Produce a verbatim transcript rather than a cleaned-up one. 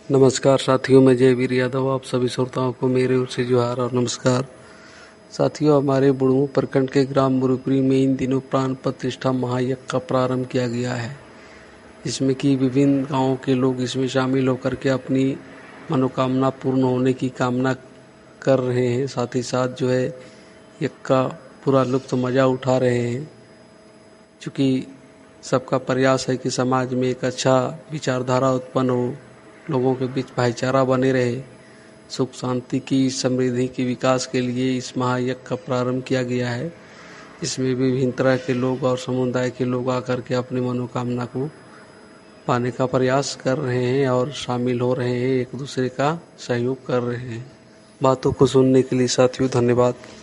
नमस्कार साथियों, मैं जयवीर यादव आप सभी श्रोताओं को मेरे ओर से जोहार और नमस्कार। साथियों, हमारे बुढ़मू प्रखंड के ग्राम मुरुपुरी में इन दिनों प्राण प्रतिष्ठा महायज्ञ का प्रारंभ किया गया है, जिसमें कि विभिन्न गांवों के लोग इसमें शामिल होकर के अपनी मनोकामना पूर्ण होने की कामना कर रहे हैं। साथ ही साथ जो है यज्ञ का पूरा लुत्फ़ मज़ा उठा रहे हैं, चूँकि सबका प्रयास है कि समाज में एक अच्छा विचारधारा उत्पन्न हो, लोगों के बीच भाईचारा बने रहे, सुख शांति की समृद्धि की विकास के लिए इस महायज्ञ का प्रारंभ किया गया है। इसमें विभिन्न तरह के लोग और समुदाय के लोग आकर के अपनी मनोकामना को पाने का प्रयास कर रहे हैं और शामिल हो रहे हैं, एक दूसरे का सहयोग कर रहे हैं। बातों को सुनने के लिए साथियों धन्यवाद।